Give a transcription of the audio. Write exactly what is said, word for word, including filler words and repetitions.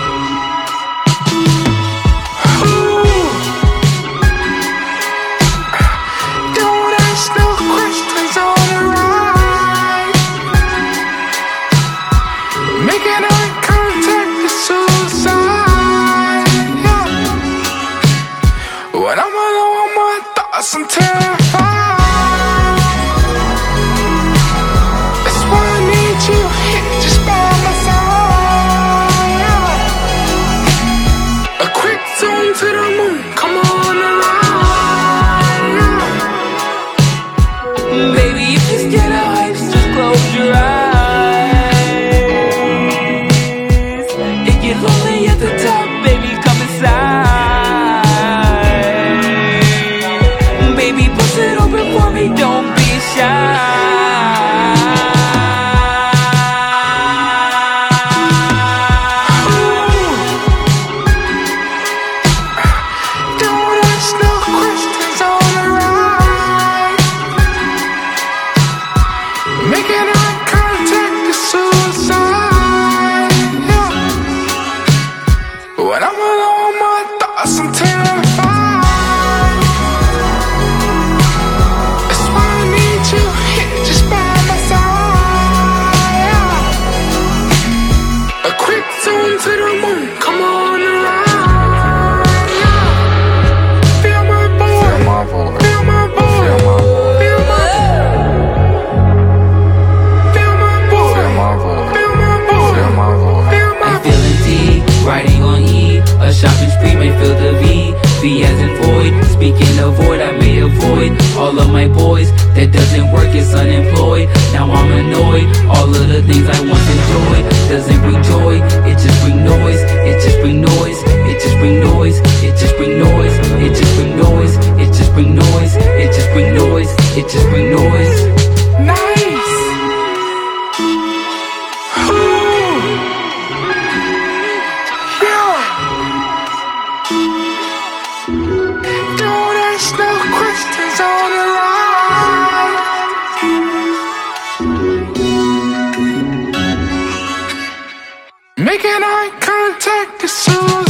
When I'm alone with my thoughts, I'm terrified. That's why I need you here, just by my side. A quick zoom to the moon, come on a ride. Baby, if you're scared of heights, just close your eyes. It gets lonely at the top, baby, come inside. Don't be shy. Don't ask no questions on the ride. Making eye contact is suicide. Yeah. When I'm alone, my thoughts, I'm terrified. To the moon, come on and ride. Feel my boy, feel my boy, feel my boy, feel my boy, feel my boy, feel my boy, feel my boy, feel my boy. I'm feeling D, riding on E, a shopping spree may fill the V. V as in void, speaking of void, I may avoid all of my boys. That doesn't work, it's unemployed. Now I'm annoyed. All of the things I once enjoyed doesn't bring joy. It just bring noise. It just bring noise. It just bring noise. It just bring noise. It just bring noise. It just bring noise. It just bring noise. It just bring noise. Nice. Ooh. Yeah. Don't ask no questions on the ride. Making eye contact is so